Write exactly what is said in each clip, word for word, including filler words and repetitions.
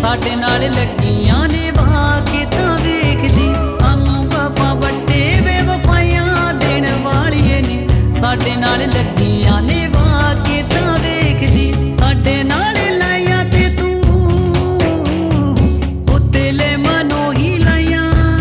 साडे नाल लगियां ने वाके तां वेखदी सानू वफा वट्टे बेवफाइयां देण वालिए ने साडे नाल लगियां ने वाके तां वेखदी साडे नाल लाइयां ते तू उत्ते ले मनो ही लाइयां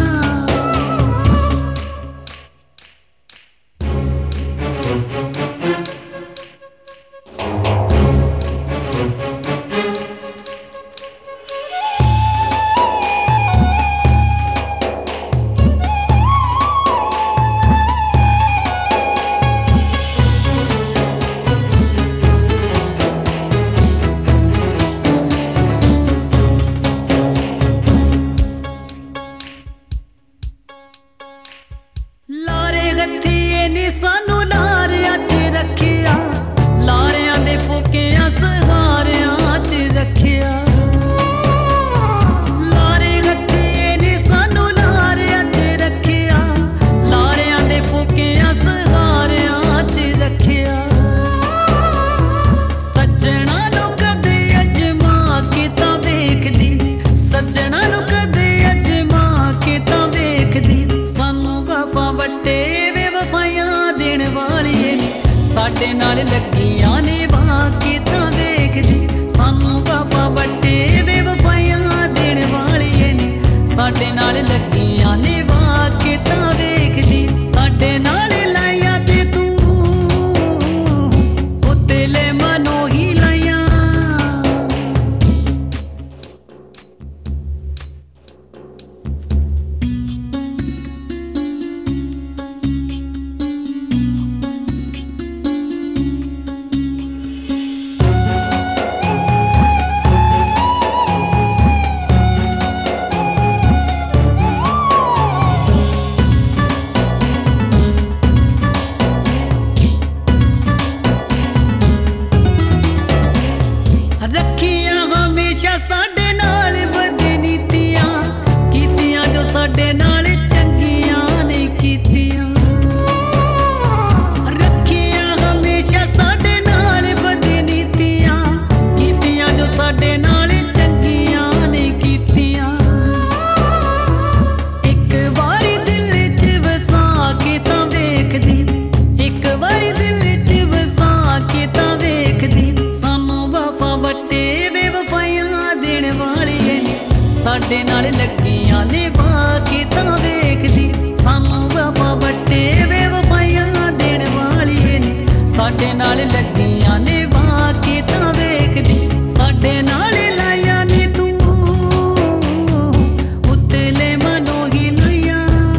लारे गत्थिए ने सानू लारियां च रखिया लारियां दे फुकियां सहारियां च रखिया लारे गत्थिए ने सानू लारियां च रखिया लारियां दे फुकियां सहारियां च रखिया सज्जणा नू कदे अजमा के तां वेखदी सज्जणा नू कदे अजमा के तां वेखदी सानू वफा वट्टे बेवफाइयां देण वालिए ने साडे नाल लगियां ने वाके तां वेखदी सानू वफा वट्टे बेवफाइयां देण वालिए ने साडे नाल लगियां ने वाके तां वेखदी साडे नाल लाइयां ते तू उत्ते ले मनो ही लाइयां रखियां हमेशा साडे नाल बदनीतियां कीतियां जो साडे नाल चंगियां नहीं कीतियां रखियां हमेशा साडे नाल बदनीतियां कीतियां जो साडे नाल चंगियां नहीं कीतियां एक वारी दिल च वसा के तां वेखदी एक वारी दिल च वसा के तां वेखदी सानू वफा वट्टे बेवफाइयां देण वालिए ने साडे नाल लगियां ने वाके तां वेखदी सानू वफा वट्टे बेवफाइयां देण वालिए ने साडे नाल लगियां ने वाके तां वेखदी साडे नाल लाइयां ने तू उत्ते ले मनो ही लाइयां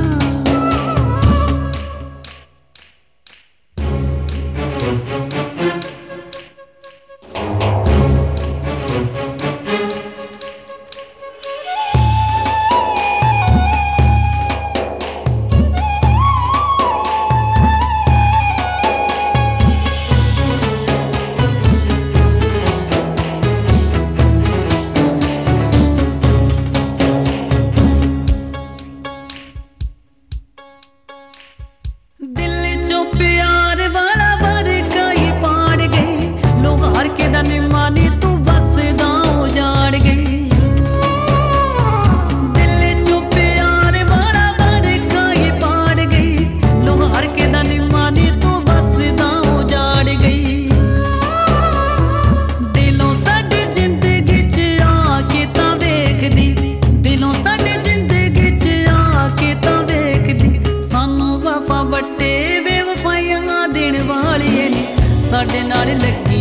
दिल चो प्यार वाला वर्का ही पाड़ गई लोग हर के दा निमानी तू बसदा उजाड़ गई दिल चो प्यार वाला वर्का ही पाड़ गई लोग हर के दा निमानी तू बसदा उजाड़ गई दिलों साडी जिंदगी च आके तां वेखदी दिलों साडी जिंदगी च आके तां वेखदी सानू वफा वट्टे बेवफाइयां देण वालिए ने साडे नाल लगी